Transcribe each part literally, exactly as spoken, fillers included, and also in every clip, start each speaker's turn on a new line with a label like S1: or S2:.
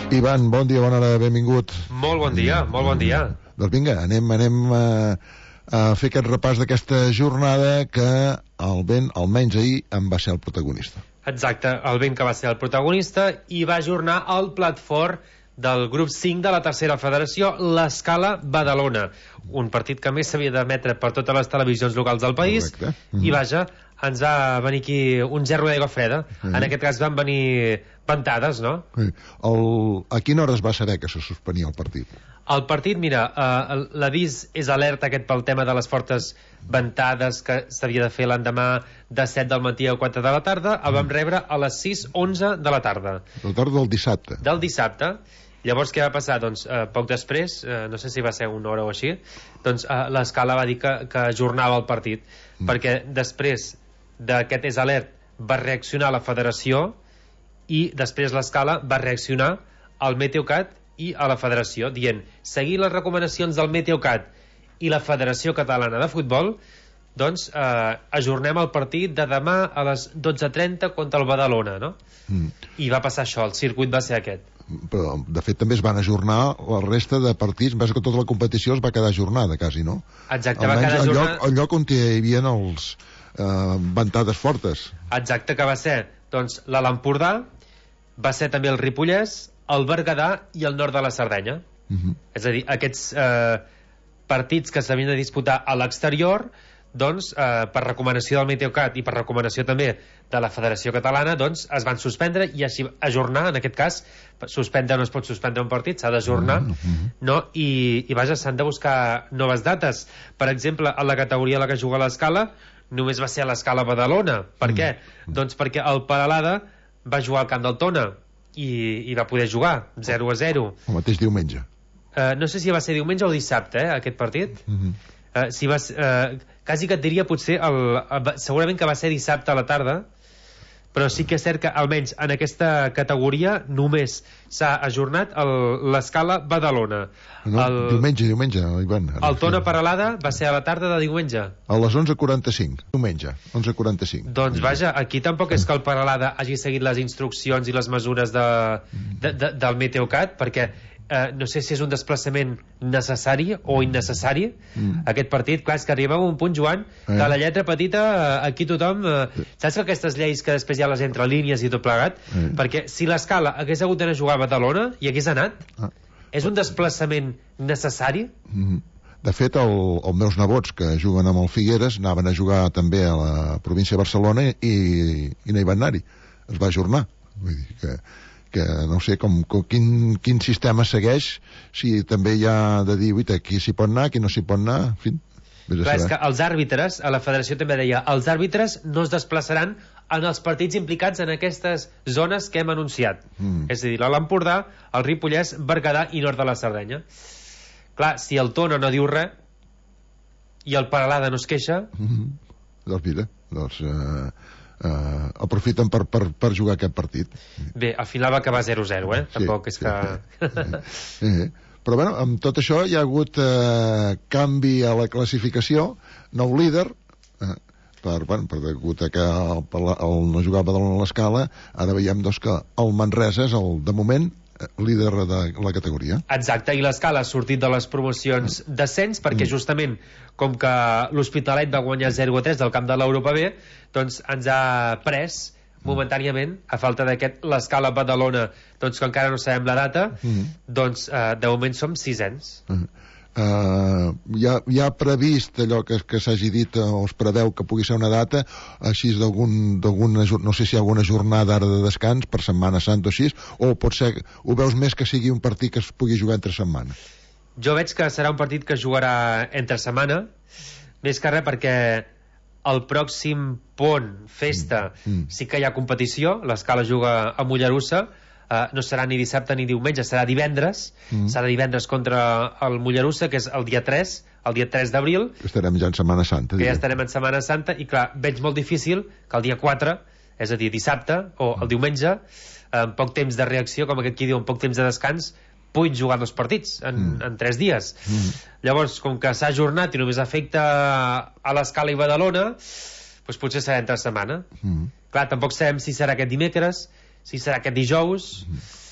S1: Ivan, bon dia, bona hora, benvingut.
S2: Molt bon dia, molt bon dia.
S1: Doncs vinga, anem, anem a, a fer aquest repàs d'aquesta jornada que el vent, almenys ahir, en va ser el protagonista.
S2: Exacte, el vent que va ser el protagonista i va ajornar el plat fort del grup cinc de la tercera federació, l'Escala Badalona, un partit que a més s'havia d'emetre per totes les televisions locals del país. Correcte. Mm-hmm. I vaja, ens va venir aquí un gerro d'aigua freda. Mm-hmm. En aquest cas van venir ventades, no?
S1: Sí. El... A quina hora es va saber que se suspenia el partit?
S2: El partit, mira, eh, l'avís és alerta aquest pel tema de les fortes ventades que s'havia de fer l'endemà de set del matí a quatre de la tarda. El vam rebre a les sis onze de la tarda.
S1: La tarda del dissabte.
S2: Del dissabte. Llavors què va passar? Doncs eh, poc després, eh, no sé si va ser una hora o així, doncs eh, l'Escala va dir que, que ajornava el partit, mm. perquè després d'aquest és alert va reaccionar la federació i després l'Escala va reaccionar al Meteocat i a la federació, dient, seguir les recomanacions del Meteocat i la Federació Catalana de Futbol, doncs eh, ajornem el partit de demà a les dotze trenta contra el Badalona, no? Mm. I va passar això, el circuit va ser aquest.
S1: Però, de fet, també es van ajornar la resta de partits, em penso que tota la competició es va quedar ajornada, quasi, no?
S2: Exacte,
S1: almenys
S2: va quedar ajornada...
S1: El lloc, el lloc on hi havia els eh, ventades fortes.
S2: Exacte, que va ser, doncs, l'Alt Empordà, va ser també el Ripollès, el Berguedà i el nord de la Cerdanya. Uh-huh. És a dir, aquests eh, partits que s'havien de disputar a l'exterior, doncs, eh, per recomanació del Meteocat i per recomanació també de la Federació Catalana, doncs, es van suspendre i així ajornar, en aquest cas, suspendre no es pot suspendre un partit, s'ha d'ajornar, mm-hmm. no? I, i vaja, s'han de buscar noves dates. Per exemple, a la categoria a la que juga l'Escala, només va ser a l'Escala Badalona. Per mm-hmm. què? Doncs perquè el Peralada va jugar al camp del Tona i, i va poder jugar, zero a zero.
S1: El mateix diumenge.
S2: Uh, no sé si va ser diumenge o dissabte, eh, aquest partit. Mm-hmm. Uh, si va, uh, quasi que et diria potser el, el, segurament que va ser dissabte a la tarda, però sí que és cert que almenys en aquesta categoria només s'ha ajornat l'Escala Badalona.
S1: No, el, diumenge, diumenge, Ivan.
S2: El Tona Peralada va ser a la tarda de diumenge.
S1: A les onze quaranta-cinc, diumenge, onze quaranta-cinc.
S2: Doncs vaja, aquí tampoc és que el Peralada hagi seguit les instruccions i les mesures de, de, de, del Meteocat, perquè Uh, no sé si és un desplaçament necessari o innecessari, mm. aquest partit. Clar, és que arribem a un punt, Joan, que eh. la lletra petita, uh, aquí tothom uh, saps que aquestes lleis que després hi ha les entre línies i tot plegat, eh. perquè si l'Escala hagués hagut d'anar a jugar a Badalona i hagués anat, ah. és un desplaçament necessari?
S1: Mm. De fet, el, els meus nebots que juguen amb el Figueres anaven a jugar també a la província de Barcelona i, i no hi van anar-hi, es va ajornar. Vull dir que que no sé com, com quin, quin sistema segueix, si també hi ha de dir, uita, qui s'hi pot anar, qui no s'hi pot anar, en fi.
S2: Clar, és que els àrbitres, a la federació també deia, els àrbitres no es desplaçaran en els partits implicats en aquestes zones que hem anunciat. Mm. És a dir, l'Alt Empordà, el Ripollès, Berguedà i nord de la Cerdanya. Clar, si el Tona no diu res i el Peralada no es queixa...
S1: Mm-hmm. Doncs mira, doncs... Eh... Uh, aprofiten per, per, per jugar aquest partit.
S2: Bé, al final va acabar zero zero, eh? Sí, tampoc és
S1: sí,
S2: que...
S1: Sí, sí. Però bueno, amb tot això hi ha hagut uh, canvi a la classificació, nou líder, uh, per, bueno, per degut a que el, el, el no jugava de l'Escala, ara veiem doncs, que el Manresa és el, de moment, líder de la categoria.
S2: Exacte, i l'Escala ha sortit de les promocions d'ascens perquè mm. justament com que l'Hospitalet va guanyar zero a tres del camp de l'Europa B, doncs ens ha pres momentàniament, a falta d'aquest l'Escala Badalona, doncs que encara no sabem la data, mm. doncs eh, de moment som sisens.
S1: Mm. Uh, ja, ja ha previst allò que, que s'hagi dit o es preveu que pugui ser una data així d'alguna, no sé si hi ha alguna jornada ara de descans per Setmana Santa o així, o pot ser, ho veus més que sigui un partit que es pugui jugar entre setmana?
S2: Jo veig que serà un partit que es jugarà entre setmana, més que res perquè el pròxim pont, festa, mm. Mm. sí que hi ha competició, l'Escala juga a Mollerussa. Uh, no serà ni dissabte ni diumenge, serà divendres, mm. serà divendres contra el Mollerussa, que és el dia tres, el dia tres d'abril.
S1: Estarem ja en Setmana Santa.
S2: Que ja estarem en Setmana Santa, i clar, veig molt difícil que el dia quatre, és a dir, dissabte, o el diumenge, amb poc temps de reacció, com aquest qui diu, amb poc temps de descans, puguin jugar dos partits en, mm. en tres dies. Mm. Llavors, com que s'ha ajornat i només afecta a l'Escala i Badalona, doncs potser serà entre setmana. Mm. Clar, tampoc sabem si serà aquest dimecres, si serà aquest dijous.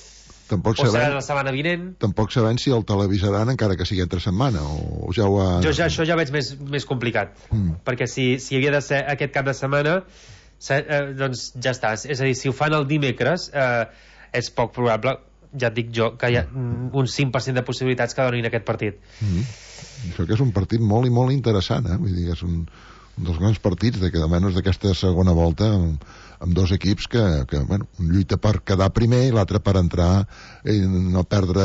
S1: tampoc
S2: o serà
S1: sabem,
S2: la setmana vinent.
S1: tampoc sabem si el televisaran encara que sigui entre setmana, o ja ho ha...
S2: Jo ja, això ja veig més, més complicat, mm. perquè si, si havia de ser aquest cap de setmana, se, eh, doncs ja està. És a dir, si ho fan el dimecres, eh, és poc probable, ja et dic jo, que hi ha un cinc per cent de possibilitats que donin aquest partit.
S1: Mm. Això que és un partit molt i molt interessant, eh? Vull dir, és un, un dels grans partits de que almenys d'aquesta segona volta amb, amb dos equips que, que bueno, un lluita per quedar primer i l'altre per entrar i no perdre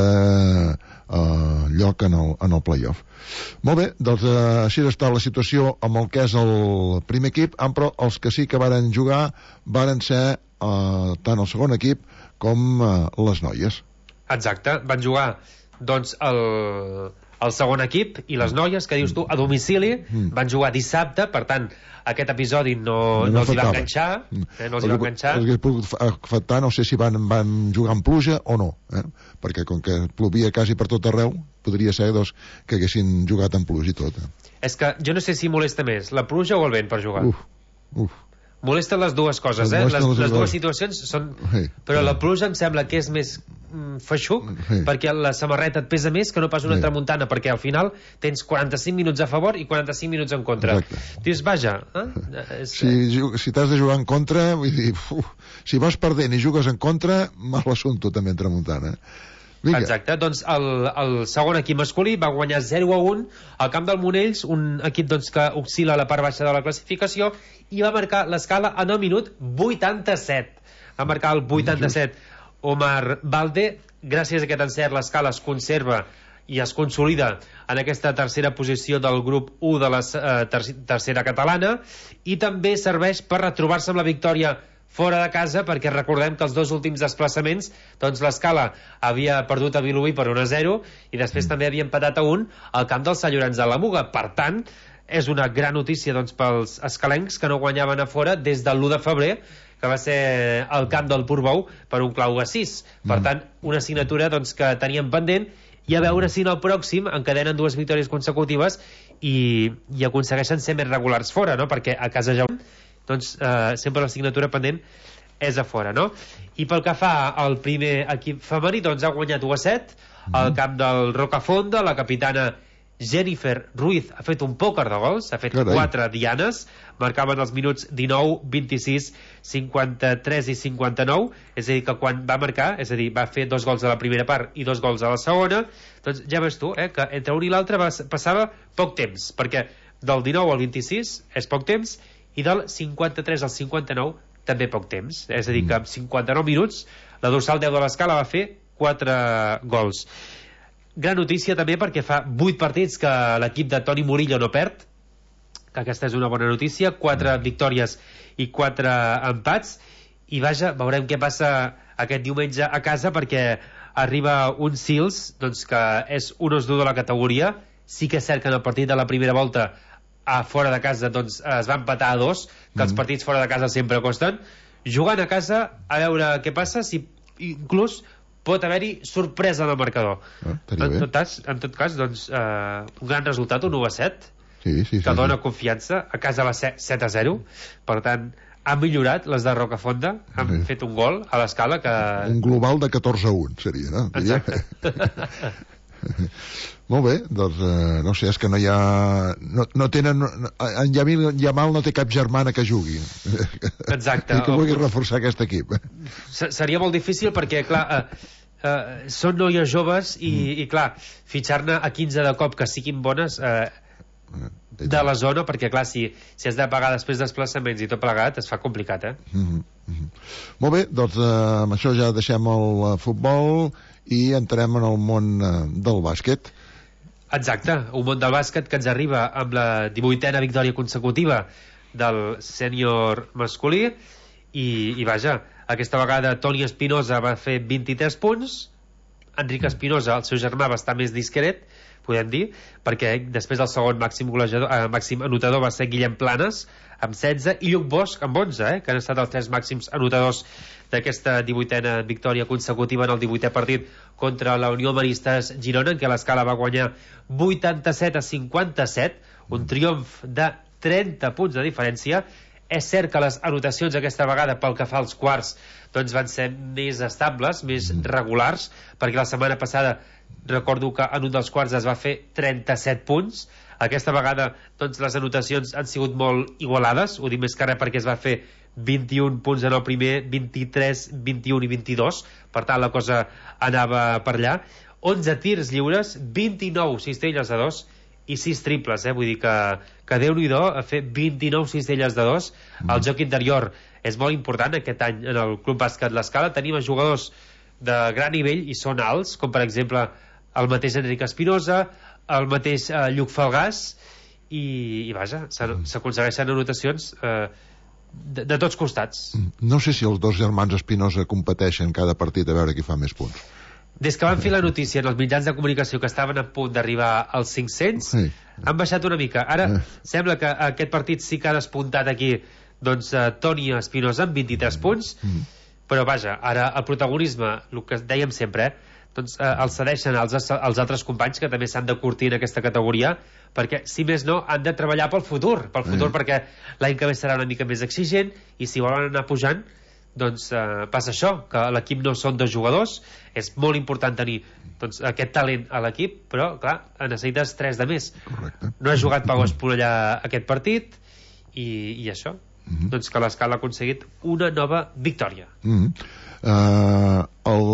S1: eh, lloc en el, en el playoff. Molt bé, doncs eh, així està la situació amb el que és el primer equip, però els que sí que varen jugar varen ser eh, tant el segon equip com eh, les noies.
S2: Exacte, van jugar doncs el, el segon equip i les noies, que dius tu, a domicili, mm. van jugar dissabte, per tant aquest episodi no, no, no els hi va enganxar, eh, no els hi va enganxar.
S1: Els hagués pogut afectar, no sé si van, van jugar amb pluja o no, eh? Perquè com que plovia quasi per tot arreu, podria ser doncs, que haguessin jugat amb pluja i tot. Eh?
S2: És que jo no sé si molesta més la pluja o el vent per jugar.
S1: Uf, uf.
S2: Molesten les dues coses, eh? Les, les, les dues situacions són... Sí, però sí. La pluja em sembla que és més mm, feixuc, sí. perquè la samarreta et pesa més que no pas una sí. tramuntana, perquè al final tens quaranta-cinc minuts a favor i quaranta-cinc minuts en contra. Exacte. Dius, vaja... Eh? És...
S1: Si, si t'has de jugar en contra, vull dir, uf, si vas perdent i jugues en contra, mal assumpte també en tramuntana. Vinga.
S2: Exacte, doncs el, el segon equip masculí va guanyar zero a un al camp del Monells, un equip doncs, que oscil·la a la part baixa de la classificació, i va marcar l'escala en el minut vuitanta-set. Va marcar el vuitanta-set Omar Valde. Gràcies a aquest encert l'escala es conserva i es consolida en aquesta tercera posició del grup u de la eh, ter tercera catalana, i també serveix per retrobar-se amb la victòria fora de casa, perquè recordem que els dos últims desplaçaments doncs l'escala havia perdut a Vilobí per un a zero i després mm. també havia empatat a un al camp del Sant Llorenç de la Muga. Per tant, és una gran notícia doncs, pels escalencs que no guanyaven a fora des del l'u de febrer, que va ser al camp del Portbou per un clau a sis. Per mm. tant, una assignatura doncs, que teníem pendent, i a veure si en el pròxim encadenen dues victòries consecutives i, i aconsegueixen ser més regulars fora, no? Perquè a casa ja doncs eh, sempre l'assignatura pendent és a fora, no? I pel que fa al primer equip femení, doncs ha guanyat u a set mm. al camp del Rocafonda. La capitana Jennifer Ruiz ha fet un pòquer de gols, ha fet Carai. quatre dianes, marcaven els minuts dinou, vint-i-sis, cinquanta-tres i cinquanta-nou, és a dir, que quan va marcar, és a dir, va fer dos gols a la primera part i dos gols a la segona, doncs ja veus tu, eh, que entre un i l'altre passava poc temps, perquè del dinou al vint-i-sis és poc temps, i del cinquanta-tres al cinquanta-nou també poc temps, és a dir que amb cinquanta-nou minuts la dorsal deu de l'escala va fer quatre gols. Gran notícia també perquè fa vuit partits que l'equip de Toni Murillo no perd, que aquesta és una bona notícia, quatre victòries i quatre empats, i vaja, veurem què passa aquest diumenge a casa, perquè arriba un Sils doncs, que és un os dur de la categoria. Sí que és cert que en el partit de la primera volta a fora de casa doncs, es va empatar a dos, que mm. els partits fora de casa sempre costen. Jugant a casa, a veure què passa, si inclús pot haver-hi sorpresa en el marcador. Ah, en, tot cas, en tot cas, doncs, eh, un gran resultat, un u a set,
S1: sí, sí, sí,
S2: que dona
S1: sí.
S2: confiança. A casa va ser set a zero, per tant, han millorat les de Rocafonda, han sí. fet un gol a l'escala que...
S1: Un global de catorze a un, seria, no?
S2: Exacte.
S1: Molt bé, doncs eh, no sé, és que no hi ha... No, no tenen... En Yamil Yamal no té cap germana que jugui.
S2: Exacte.
S1: I que vulgui reforçar aquest equip.
S2: Seria molt difícil perquè, clar, eh, eh, són noies joves i, mm. i clar, fitxar-ne a quinze de cop que siguin bones eh, de la zona, perquè clar, si, si has de pagar després desplaçaments i tot plegat, es fa complicat, eh?
S1: Mm -hmm. Mm -hmm. Molt bé, doncs eh, amb això ja deixem el futbol i entrem en el món eh, del bàsquet.
S2: Exacte, un món del bàsquet que ens arriba amb la divuitena victòria consecutiva del sènior masculí i, i vaja, aquesta vegada Toni Espinosa va fer vint-i-tres punts, Enric Espinosa, el seu germà, va estar més discret, podem dir, perquè després el segon màxim, golejador, eh, màxim anotador va ser Guillem Planes amb setze i Lluc Bosch amb onze, eh, que han estat els tres màxims anotadors d'aquesta divuitena victòria consecutiva en el divuitè partit contra la Unió Maristes Girona, en què l'escala va guanyar vuitanta-set a cinquanta-set, un triomf de trenta punts de diferència. És cert que les anotacions aquesta vegada pel que fa als quarts doncs van ser més estables, més regulars, perquè la setmana passada recordo que en un dels quarts es va fer trenta-set punts. Aquesta vegada doncs, les anotacions han sigut molt igualades, ho dic més que res perquè es va fer vint-i-un punts en el primer, vint-i-tres, vint-i-un i vint-i-dos, per tant la cosa anava per allà. Onze tirs lliures, vint-i-nou cistelles de dos i sis triples, eh? Vull dir que, que Déu-n'hi-do a fer vint-i-nou cistelles de dos. Mm. El joc interior és molt important aquest any en el Club Bàsquet L'Escala. Tenim jugadors de gran nivell i són alts, com per exemple el mateix Enric Espinosa, el mateix eh, Lluc Falgàs, i, i vaja, s'aconsegueixen anotacions eh, de, de tots costats.
S1: No sé si els dos germans Espinosa competeixen cada partit a veure qui fa més punts.
S2: Des que van fer la notícia en els mitjans de comunicació que estaven a punt d'arribar als cinc-cents, sí, han baixat una mica. Ara eh. sembla que aquest partit sí que ha despuntat aquí doncs, uh, Toni Espinosa amb vint-i-tres mm. punts, mm. però vaja, ara el protagonisme, el que dèiem sempre, eh, doncs, uh, el cedeixen als, als altres companys que també s'han de curtir en aquesta categoria, perquè si més no han de treballar pel futur, pel futur mm. perquè l'any que ve serà una mica més exigent, i si volen anar pujant doncs eh, passa això, que l'equip no són dos jugadors, és molt important tenir doncs, aquest talent a l'equip, però clar, necessites tres de més.
S1: Correcte.
S2: No ha jugat Pau Esponellà aquest partit i, i això, mm-hmm. doncs que l'Escala ha aconseguit una nova victòria.
S1: Mm-hmm. uh,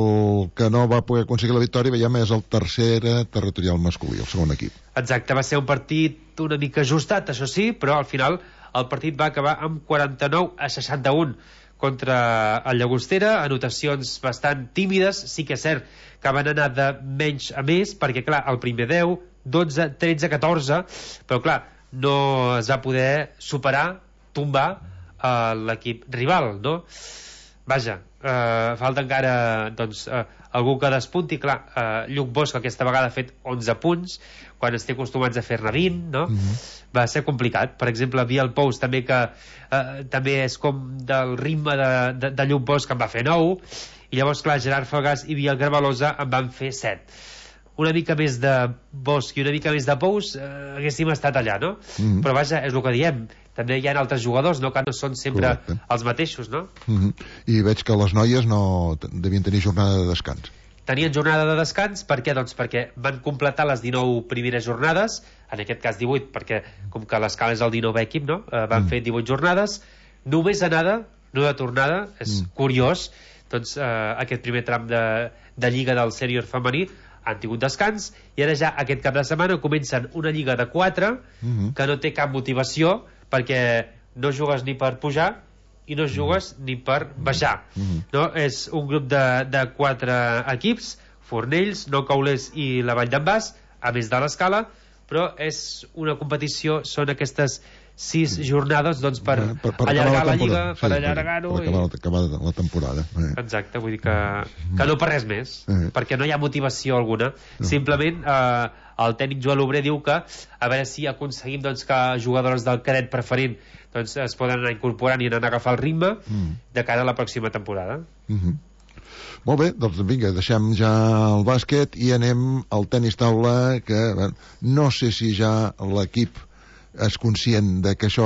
S1: el que no va poder aconseguir la victòria veiem és el tercer territorial masculí, el segon equip.
S2: Exacte, va ser un partit una mica ajustat, això sí, però al final el partit va acabar amb quaranta-nou a seixanta-un contra el Llagostera, anotacions bastant tímides, sí que és cert que van anar de menys a més, perquè clar, el primer deu, dotze, tretze, catorze, però clar, no es va poder superar, tombar uh, l'equip rival, no? Vaja, uh, falta encara doncs, uh, algú que despunti, clar, uh, Lluc Bosch aquesta vegada ha fet onze punts, quan estem acostumats a fer-ne vint, no? Mm-hmm. Va ser complicat. Per exemple, Biel Pous també que eh, també és com del ritme de, de, de Lluc Bosch, que en va fer nou, i llavors, clar, Gerard Falgàs i Biel Gravalosa en van fer set. Una mica més de Bosch i una mica més de Pous eh, haguéssim estat allà, no? Mm-hmm. Però vaja, és el que diem, també hi ha altres jugadors, no? Que no són sempre Correcte. Els mateixos, no?
S1: Mm-hmm. I veig que les noies no devien tenir jornada de descans.
S2: Tenien jornada de descans, per què? Doncs perquè van completar les dinou primeres jornades, en aquest cas divuit, perquè com que l'Escala és el dinovè equip, no? Eh, van mm. fer divuit jornades, només anada, no de tornada, és mm. curiós, doncs eh, aquest primer tram de, de lliga del sènior femení han tingut descans, i ara ja aquest cap de setmana comencen una lliga de quatre mm-hmm. que no té cap motivació, perquè no jugues ni per pujar, i no jugues ni per baixar. Mm-hmm. No? És un grup de, de quatre equips, Fornells, Nou Caulers i la Vall d'en Bas, a més de l'Escala, però és una competició, són aquestes sis jornades doncs, per, per, per allargar la, la lliga, sí, per allargar-ho.
S1: Per, per acabar, i... acabar la temporada. Eh.
S2: Exacte, vull dir que, que no per res més, eh. perquè no hi ha motivació alguna. No. Simplement eh, el tècnic Joan Obrer diu que a veure si aconseguim doncs, que jugadores del cadet preferent doncs, es poden anar incorporant i anar a agafar el ritme mm. de cara a la pròxima temporada.
S1: Mm-hmm. Molt bé, doncs vinga, deixem ja el bàsquet i anem al tenis taula, que bé, no sé si ja l'equip és conscient de que això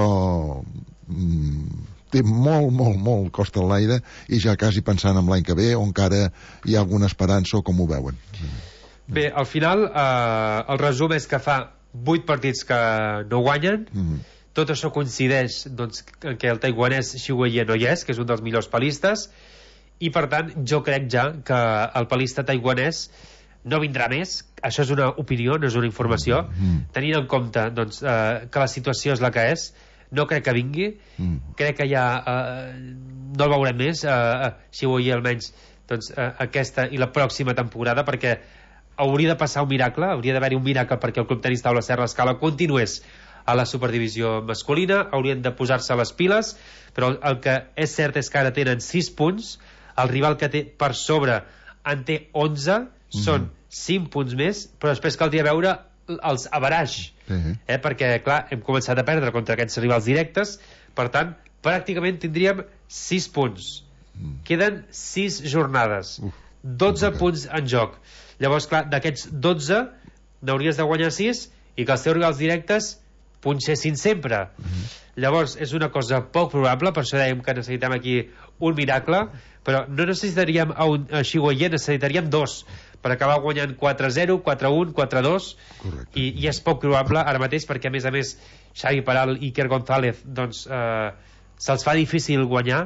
S1: mm, té molt, molt, molt cost a l'aire i ja quasi pensant en l'any que ve o encara hi ha alguna esperança o com ho veuen.
S2: Bé, al final eh, el resum és que fa vuit partits que no guanyen. Mm-hmm. Tot això coincideix doncs, que el taiwanès Xu Weiye no hi és, que és un dels millors palistes, i per tant jo crec ja que el palista taiwanès no vindrà més. Això és una opinió, no és una informació. Mm. Tenint en compte doncs, eh, que la situació és la que és, no crec que vingui. Mm. Crec que ja eh, no el veurem més, eh, Xu Weiye almenys doncs, eh, aquesta i la pròxima temporada, perquè hauria de passar un miracle, hauria d'haver-hi un miracle perquè el Club Tenis Taula Serra Escala continués a la superdivisió masculina, haurien de posar-se les piles, però el que és cert és que ara tenen sis punts, el rival que té per sobre en té onze, mm-hmm. són cinc punts més, però després caldria veure els averaix, mm-hmm. eh? perquè clar, hem començat a perdre contra aquests rivals directes, per tant pràcticament tindríem sis punts, mm. queden sis jornades, Uf, dotze okay. punts en joc, llavors clar, d'aquests dotze n'hauries de guanyar sis i que els teus rivals directes punxessin sempre. Mm-hmm. Llavors és una cosa poc probable, per això dèiem que necessitem aquí un miracle, però no necessitaríem a un a Xiguoyer, necessitaríem dos per acabar guanyant quatre zero, quatre un, quatre dos, i, i és poc probable ara mateix, perquè a més a més Xavi Peral i Iker González doncs eh, se'ls fa difícil guanyar,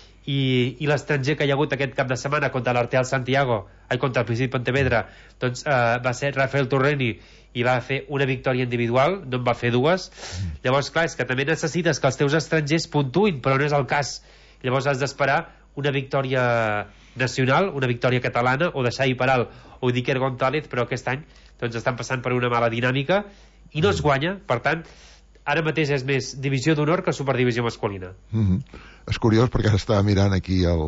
S2: i, i l'estranger que hi ha hagut aquest cap de setmana contra l'Arteal Santiago, ai, contra el Principi Pontevedra, doncs eh, va ser Rafael Torreni, i va fer una victòria individual, no en va fer dues. Llavors, clar, és que també necessites que els teus estrangers puntuïn, però no és el cas. Llavors has d'esperar una victòria nacional, una victòria catalana, o de Xavi Peral o d'Iker González, però aquest any doncs estan passant per una mala dinàmica i no es guanya. Per tant, ara mateix és més divisió d'honor que superdivisió masculina.
S1: Mm-hmm. És curiós perquè ara estava mirant aquí el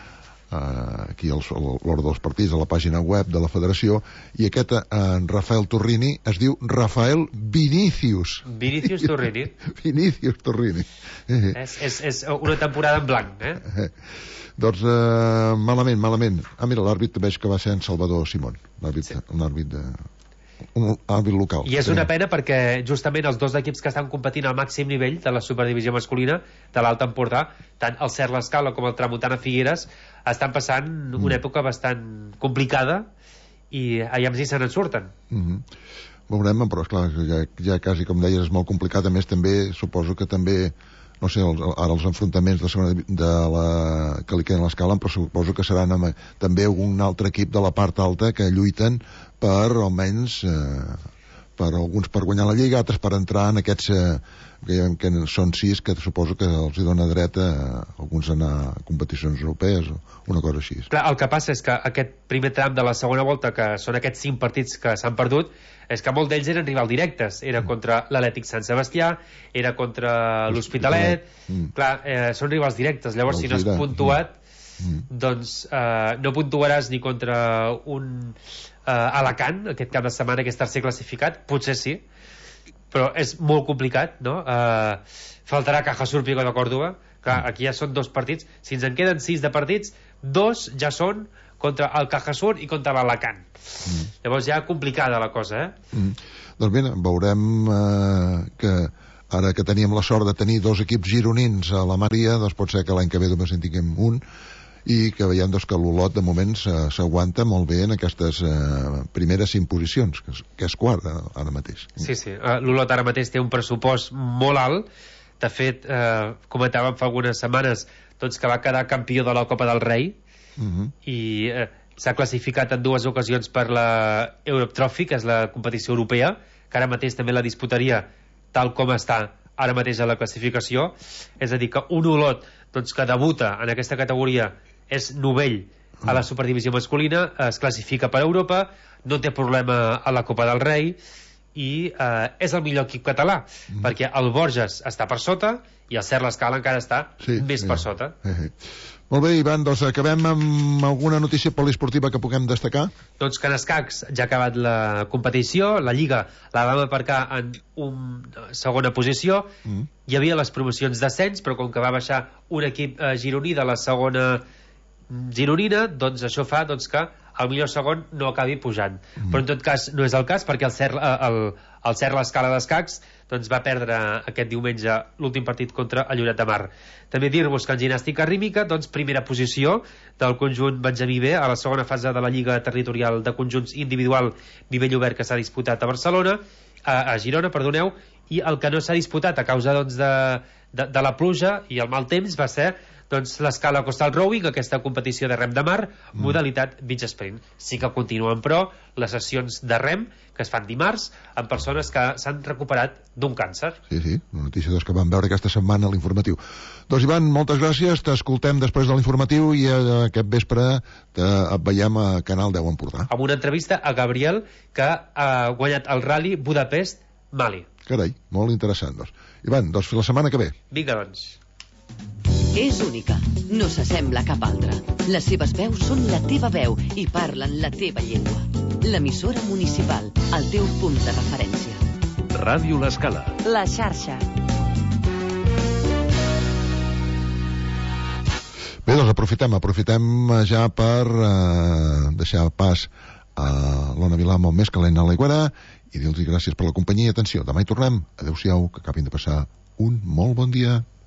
S1: Uh, aquí l'ordre dels partits a la pàgina web de la federació, i aquest uh, en Rafael Torrini es diu Rafael Vinícius
S2: Vinícius Torrini
S1: Vinícius Torrini
S2: és, és, és una temporada en blanc, eh?
S1: eh. Doncs uh, malament, malament. Ah, mira, l'àrbit veig que va ser en Salvador Simón, l'àrbit, sí. un àrbit de un àmbit local.
S2: I és una pena perquè justament els dos equips que estan competint al màxim nivell de la superdivisió masculina de l'Alt Empordà, tant el Cert l'Escala com el Tramuntana Figueres, estan passant mm. una època bastant complicada i aviam si se n'en surten.
S1: Mm-hmm. Veurem, però esclar, ja, ja quasi com deies és molt complicat. A més també suposo que també no sé, els, ara els enfrontaments de, segona, de la, que li queden a l'Escala, però suposo que seran amb, també un altre equip de la part alta que lluiten per almenys eh, per alguns per guanyar la Lliga, altres per entrar en aquests eh, que, que són sis, que suposo que els hi dona dret a alguns a anar a competicions europees o una cosa així.
S2: Clar, el que passa és que aquest primer tram de la segona volta, que són aquests cinc partits que s'han perdut, és que molts d'ells eren rival directes. Era contra l'Atlètic Sant Sebastià, era contra l'Hospitalet. Mm. Clar, eh, són rivals directes. Llavors, si no has puntuat, mm. doncs eh, no puntuaràs ni contra un eh, Alacant, aquest cap de setmana que és tercer classificat, potser sí, però és molt complicat, no? Eh, faltarà Cajasur Pico de Córdoba. Clar, aquí ja són dos partits. Si ens en queden sis de partits, dos ja són contra el Cajasur i contra l'Alacant. Mm. Llavors ja complicada la cosa, eh?
S1: Mm. Doncs bé, veurem eh, que ara que teníem la sort de tenir dos equips gironins a la Maria, doncs pot ser que l'any que ve només en tinguem un, i que veiem doncs, que l'Olot de moment s'aguanta molt bé en aquestes eh, primeres cinc posicions, que és, que és quart ara mateix.
S2: Sí, sí, uh, l'Olot ara mateix té un pressupost molt alt. De fet, eh, comentàvem fa algunes setmanes doncs, que va quedar campió de la Copa del Rei. Uh-huh. I eh, s'ha classificat en dues ocasions per la Europe Trophy, que és la competició europea, que ara mateix també la disputaria tal com està ara mateix a la classificació. És a dir, que un Olot doncs, que debuta en aquesta categoria és novell a la superdivisió masculina, es classifica per Europa, no té problema a la Copa del Rei i eh, és el millor equip català, mm. perquè el Borges està per sota i el Cert l'Escala encara està sí, més sí. per sota.
S1: Eh, eh. Molt bé, Ivan, doncs acabem amb alguna notícia poliesportiva que puguem destacar.
S2: Doncs que en escacs ja ha acabat la competició, la Lliga la vam aparcar en una segona posició, mm. hi havia les promocions d'ascens, però com que va baixar un equip eh, gironí de la segona gironina, doncs això fa doncs, que el millor segon no acabi pujant. Mm. Però en tot cas no és el cas, perquè el Cert, el, el Cert l'Escala d'Escacs doncs, va perdre aquest diumenge l'últim partit contra el Lloret de Mar. També dir-vos que en ginàstica rítmica, doncs, primera posició del conjunt Benjamí B a la segona fase de la Lliga Territorial de Conjunts Individual Nivell Obert, que s'ha disputat a Barcelona, a, a Girona, perdoneu, i el que no s'ha disputat a causa doncs, de, de, de la pluja i el mal temps va ser doncs, l'Escala Coastal Rowing, aquesta competició de rem de mar, mm. modalitat beach sprint. Sí que continuen, però, les sessions de rem que es fan dimarts amb persones que s'han recuperat d'un càncer.
S1: Sí, sí, una notícia doncs, que vam veure aquesta setmana a l'informatiu. Doncs, Ivan, moltes gràcies, t'escoltem després de l'informatiu i eh, aquest vespre et veiem a Canal deu Empordà.
S2: Amb una entrevista a Gabriel, que ha guanyat el Rally Budapest Mali.
S1: Carai, molt interessant, doncs. Ivan, doncs fins la setmana que ve.
S2: Vinga, doncs.
S3: És única, no s'assembla a cap altra. Les seves veus són la teva veu i parlen la teva llengua. L'emissora municipal, el teu punt de referència.
S4: Ràdio L'Escala.
S3: La xarxa.
S1: Bé, doncs aprofitem, aprofitem ja per eh, deixar pas a l'Ona Vilà molt més calent a l'Aiguera i dir-los gràcies per la companyia i atenció. Demà hi tornem. Adéu-siau, que acabin de passar un molt bon dia.